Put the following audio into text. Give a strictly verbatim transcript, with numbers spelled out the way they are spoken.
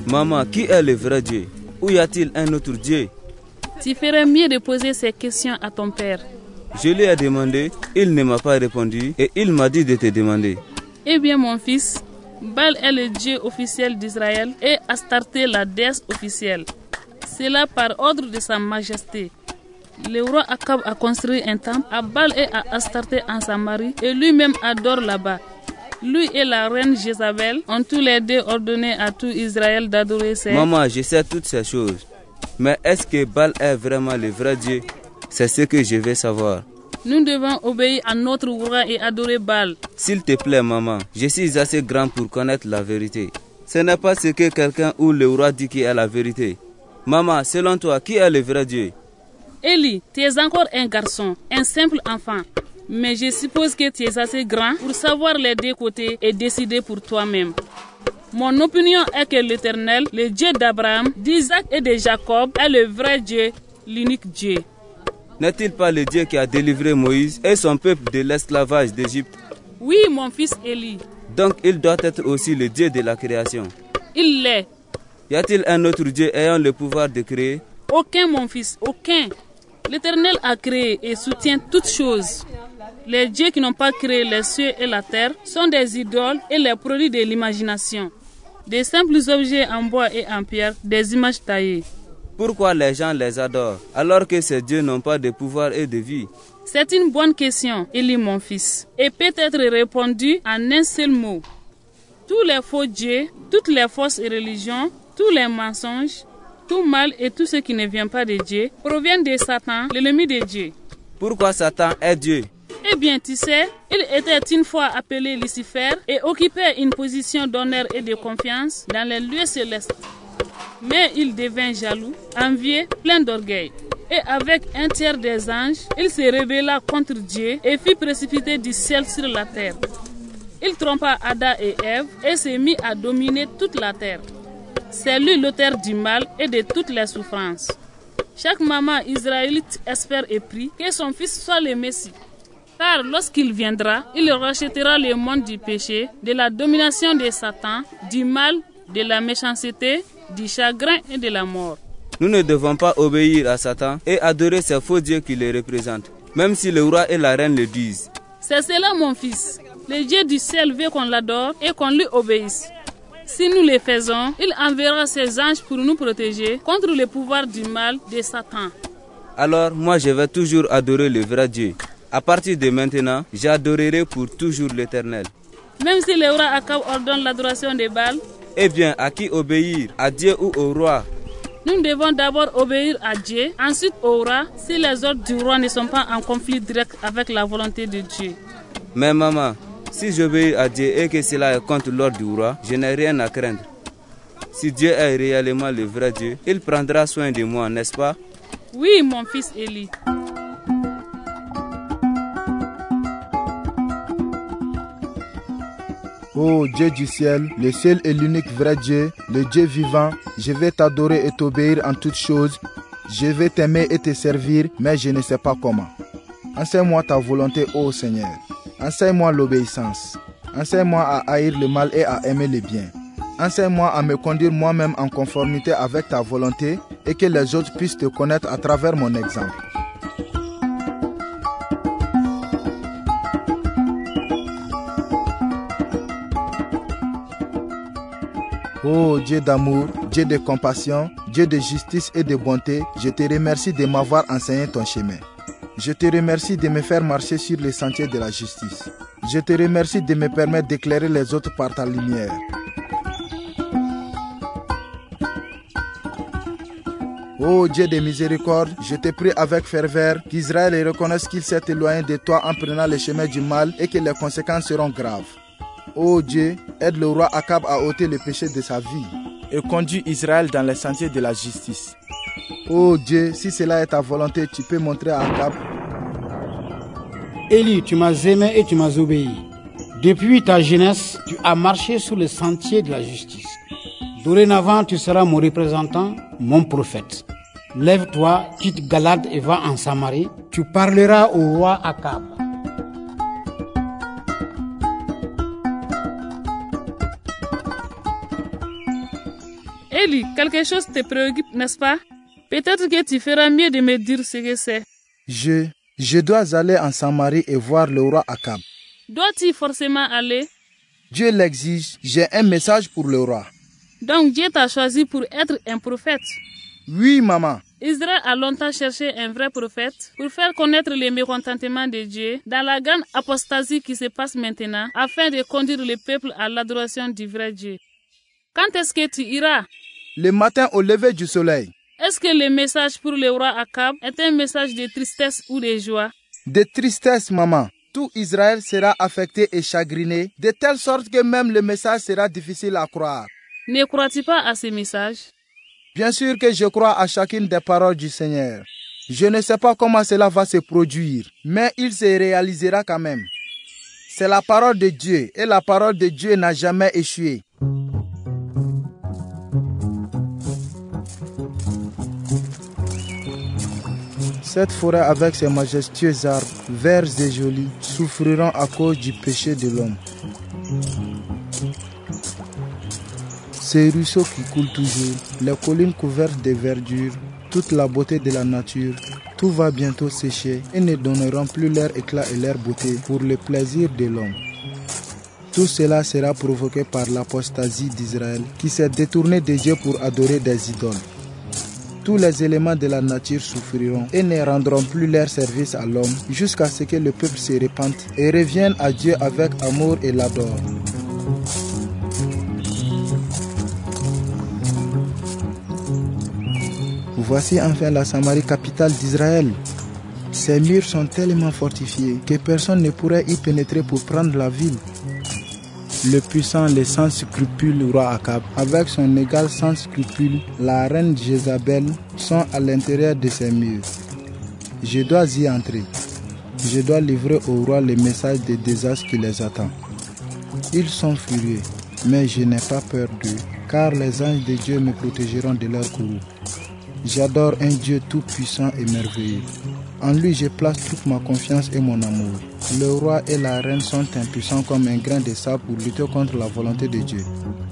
Maman, qui est le vrai Dieu? Ou y a-t-il un autre Dieu? Tu ferais mieux de poser ces questions à ton père. Je lui ai demandé, il ne m'a pas répondu et il m'a dit de te demander. Eh bien mon fils, Baal est le Dieu officiel d'Israël et Astarté la déesse officielle. C'est là par ordre de sa majesté. Le roi Akab a construit un temple à Baal et à Astarté en Samarie et lui-même adore là-bas. Lui et la reine Jézabel ont tous les deux ordonné à tout Israël d'adorer ces... Maman, je sais toutes ces choses. Mais est-ce que Baal est vraiment le vrai Dieu? C'est ce que je veux savoir. Nous devons obéir à notre roi et adorer Baal. S'il te plaît, maman, je suis assez grand pour connaître la vérité. Ce n'est pas ce que quelqu'un ou le roi dit qui est la vérité. Maman, selon toi, qui est le vrai Dieu? Élie, tu es encore un garçon, un simple enfant. Mais je suppose que tu es assez grand pour savoir les deux côtés et décider pour toi-même. Mon opinion est que l'Éternel, le Dieu d'Abraham, d'Isaac et de Jacob, est le vrai Dieu, l'unique Dieu. N'est-il pas le Dieu qui a délivré Moïse et son peuple de l'esclavage d'Égypte? Oui, mon fils Élie. Donc il doit être aussi le Dieu de la création. Il l'est. Y a-t-il un autre Dieu ayant le pouvoir de créer? Aucun, mon fils, aucun. L'Éternel a créé et soutient toutes choses. Les dieux qui n'ont pas créé les cieux et la terre sont des idoles et les produits de l'imagination. Des simples objets en bois et en pierre, des images taillées. Pourquoi les gens les adorent alors que ces dieux n'ont pas de pouvoir et de vie? C'est une bonne question, Élie mon fils, et peut être répondue en un seul mot. Tous les faux dieux, toutes les fausses religions, tous les mensonges, tout mal et tout ce qui ne vient pas de Dieu proviennent de Satan, l'ennemi de Dieu. Pourquoi Satan est Dieu? Eh bien, tu sais, il était une fois appelé Lucifer et occupait une position d'honneur et de confiance dans les lieux célestes. Mais il devint jaloux, envieux, plein d'orgueil. Et avec un tiers des anges, il se rébella contre Dieu et fit précipiter du ciel sur la terre. Il trompa Adam et Ève et s'est mis à dominer toute la terre. C'est lui l'auteur du mal et de toutes les souffrances. Chaque maman israélite espère et prie que son fils soit le Messie. Car lorsqu'il viendra, il rachètera le monde du péché, de la domination de Satan, du mal, de la méchanceté, du chagrin et de la mort. Nous ne devons pas obéir à Satan et adorer ces faux dieux qui le représentent, même si le roi et la reine le disent. C'est cela mon fils. Le Dieu du ciel veut qu'on l'adore et qu'on lui obéisse. Si nous le faisons, il enverra ses anges pour nous protéger contre le pouvoir du mal de Satan. Alors moi je vais toujours adorer le vrai Dieu. À partir de maintenant, j'adorerai pour toujours l'Éternel. Même si le roi Akab ordonne l'adoration de Baal? Eh bien, à qui obéir? À Dieu ou au roi? Nous devons d'abord obéir à Dieu, ensuite au roi, si les ordres du roi ne sont pas en conflit direct avec la volonté de Dieu. Mais maman, si j'obéis à Dieu et que cela est contre l'ordre du roi, je n'ai rien à craindre. Si Dieu est réellement le vrai Dieu, il prendra soin de moi, n'est-ce pas? Oui, mon fils Élie. Ô Dieu du ciel, le seul et l'unique vrai Dieu, le Dieu vivant, je vais t'adorer et t'obéir en toutes choses. Je vais t'aimer et te servir, mais je ne sais pas comment. Enseigne-moi ta volonté, ô Seigneur. Enseigne-moi l'obéissance. Enseigne-moi à haïr le mal et à aimer le bien. Enseigne-moi à me conduire moi-même en conformité avec ta volonté et que les autres puissent te connaître à travers mon exemple. Ô Dieu d'amour, Dieu de compassion, Dieu de justice et de bonté, je te remercie de m'avoir enseigné ton chemin. Je te remercie de me faire marcher sur les sentiers de la justice. Je te remercie de me permettre d'éclairer les autres par ta lumière. Ô Dieu de miséricorde, je te prie avec ferveur qu'Israël reconnaisse qu'il s'est éloigné de toi en prenant le chemin du mal et que les conséquences seront graves. Ô Dieu, aide le roi Akab à ôter le péché de sa vie et conduis Israël dans les sentiers de la justice. Ô Dieu, si cela est ta volonté, tu peux montrer à Akab. Élie, tu m'as aimé et tu m'as obéi. Depuis ta jeunesse, tu as marché sur le sentier de la justice. Dorénavant, tu seras mon représentant, mon prophète. Lève-toi, quitte Galade et va en Samarie. Tu parleras au roi Akab. Eli, quelque chose te préoccupe, n'est-ce pas? Peut-être que tu feras mieux de me dire ce que c'est. Je, je dois aller en Samarie et voir le roi Akab. Dois-tu forcément aller? Dieu l'exige, j'ai un message pour le roi. Donc Dieu t'a choisi pour être un prophète? Oui, maman. Israël a longtemps cherché un vrai prophète pour faire connaître le mécontentement de Dieu dans la grande apostasie qui se passe maintenant afin de conduire le peuple à l'adoration du vrai Dieu. Quand est-ce que tu iras? Le matin au lever du soleil. Est-ce que le message pour le roi Akab est un message de tristesse ou de joie? De tristesse, maman. Tout Israël sera affecté et chagriné, de telle sorte que même le message sera difficile à croire. Ne crois-tu pas à ce message? Bien sûr que je crois à chacune des paroles du Seigneur. Je ne sais pas comment cela va se produire, mais il se réalisera quand même. C'est la parole de Dieu, et la parole de Dieu n'a jamais échoué. Cette forêt avec ses majestueux arbres, verts et jolis, souffriront à cause du péché de l'homme. Ces ruisseaux qui coulent toujours, les collines couvertes de verdure, toute la beauté de la nature, tout va bientôt sécher et ne donneront plus leur éclat et leur beauté pour le plaisir de l'homme. Tout cela sera provoqué par l'apostasie d'Israël qui s'est détourné de Dieu pour adorer des idoles. Tous les éléments de la nature souffriront et ne rendront plus leur service à l'homme jusqu'à ce que le peuple se répande et revienne à Dieu avec amour et l'adore. Voici enfin la Samarie, capitale d'Israël. Ses murs sont tellement fortifiés que personne ne pourrait y pénétrer pour prendre la ville. Le puissant, le sans scrupule roi Akab, avec son égal sans scrupule, la reine Jézabel, sont à l'intérieur de ces murs. Je dois y entrer. Je dois livrer au roi le message de désastre qui les attend. Ils sont furieux, mais je n'ai pas peur d'eux, car les anges de Dieu me protégeront de leur courroux. J'adore un Dieu tout-puissant et merveilleux. En lui, je place toute ma confiance et mon amour. Le roi et la reine sont impuissants comme un grain de sable pour lutter contre la volonté de Dieu.